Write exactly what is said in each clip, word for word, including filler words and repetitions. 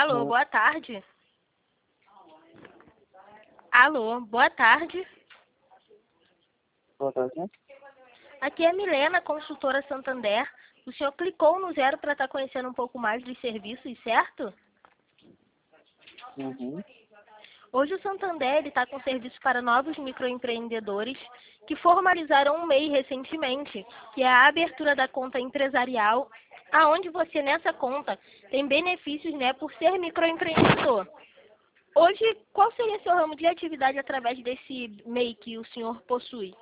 Alô, Hum, boa tarde. Alô, boa tarde. Boa tarde. Aqui é a Milena, consultora Santander. O senhor clicou no zero para estar conhecendo um pouco mais dos serviços, certo? Uhum. Hoje o Santander está com serviço para novos microempreendedores que formalizaram um M E I recentemente, que é a abertura da conta empresarial, aonde você nessa conta tem benefícios, né, por ser microempreendedor. Hoje, qual seria seu ramo de atividade através desse M E I que o senhor possui?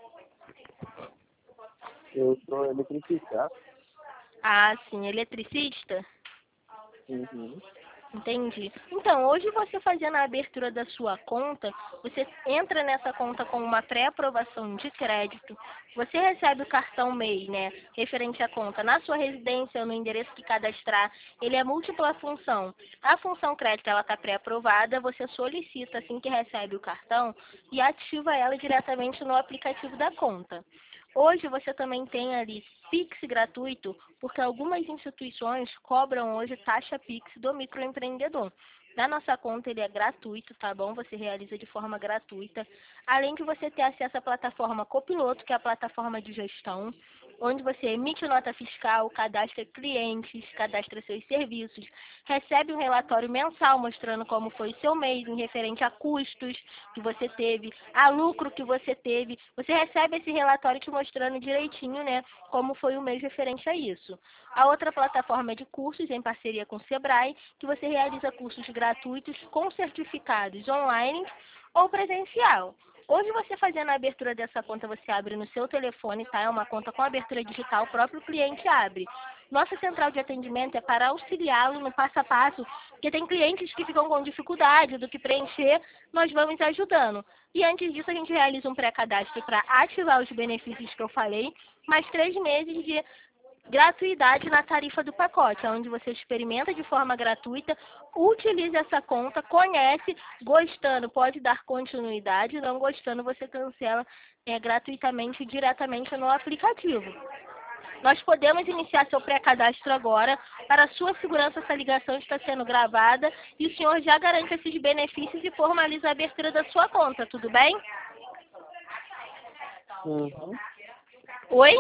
Eu sou eletricista. Ah, sim, eletricista? Uhum. Entendi. Então, hoje você fazendo a abertura da sua conta, você entra nessa conta com uma pré-aprovação de crédito, você recebe o cartão M E I, né, referente à conta na sua residência ou no endereço que cadastrar, ele é múltipla função. A função crédito, ela está pré-aprovada, você solicita assim que recebe o cartão e ativa ela diretamente no aplicativo da conta. Hoje você também tem ali Pix gratuito, porque algumas instituições cobram hoje taxa Pix do microempreendedor. Na nossa conta ele é gratuito, tá bom? Você realiza de forma gratuita. Além de você ter acesso à plataforma Copiloto, que é a plataforma de gestão, onde você emite nota fiscal, cadastra clientes, cadastra seus serviços, recebe um relatório mensal mostrando como foi o seu mês, em referente a custos que você teve, a lucro que você teve. Você recebe esse relatório te mostrando direitinho, né, como foi o mês referente a isso. A outra plataforma é de cursos, em parceria com o Sebrae, que você realiza cursos gratuitos com certificados online ou presencial. Hoje você fazendo a abertura dessa conta, você abre no seu telefone, tá? É uma conta com abertura digital, o próprio cliente abre. Nossa central de atendimento é para auxiliá-lo no passo a passo, porque tem clientes que ficam com dificuldade do que preencher, nós vamos ajudando. E antes disso, a gente realiza um pré-cadastro para ativar os benefícios que eu falei, mais três meses de gratuidade na tarifa do pacote, onde você experimenta de forma gratuita, utiliza essa conta, conhece, gostando, pode dar continuidade, não gostando, você cancela é, gratuitamente, diretamente no aplicativo. Nós podemos iniciar seu pré-cadastro agora. Para sua segurança, essa ligação está sendo gravada e o senhor já garante esses benefícios e formaliza a abertura da sua conta, tudo bem? Uhum. Oi?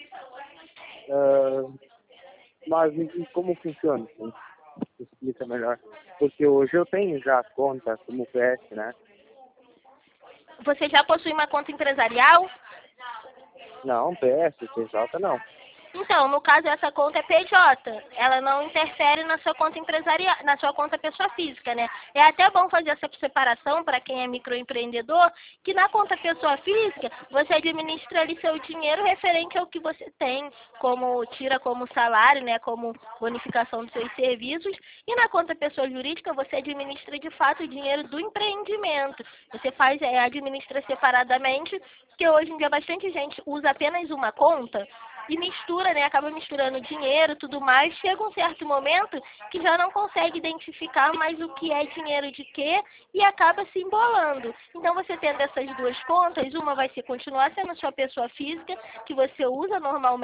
Ah, mas e como funciona? Assim? Explica melhor. Porque hoje eu tenho já a conta como P S, né? Você já possui uma conta empresarial? Não, P S, P J não. Então, no caso, essa conta é P J. Ela não interfere na sua conta empresarial, na sua conta pessoa física, né? É até bom fazer essa separação para quem é microempreendedor, que na conta pessoa física, você administra ali seu dinheiro referente ao que você tem, como tira como salário, né? Como bonificação dos seus serviços. E na conta pessoa jurídica, você administra de fato o dinheiro do empreendimento. Você faz, é, administra separadamente, porque hoje em dia bastante gente usa apenas uma conta e mistura, né? Acaba misturando dinheiro e tudo mais. Chega um certo momento que já não consegue identificar mais o que é dinheiro de quê e acaba se embolando. Então, você tendo essas duas contas, uma vai ser continuar sendo sua pessoa física, que você usa normalmente,